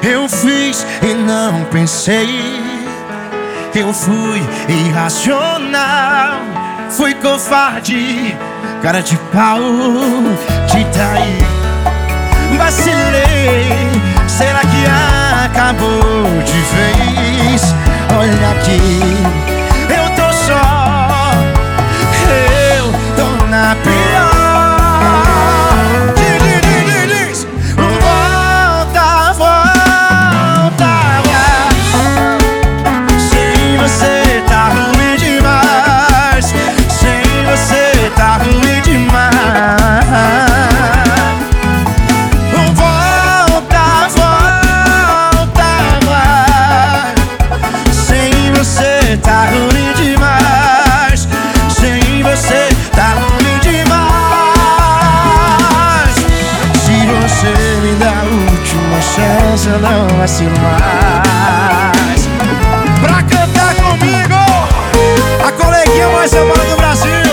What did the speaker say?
Eu fiz e não pensei. Eu fui irracional. Fui covarde, cara de pau, te traí. Vacilei, será que acabou de vez? Olha aqui, eu tô só, eu tô na pior. Diz, volta, volta. Sem você tá ruim demais. Sem você tá ruim demais. Tá ruim demais. Sem você tá ruim demais. Se você me dá a última chance, eu não vacilo mais. Pra cantar comigo, a coleguinha mais amada do Brasil.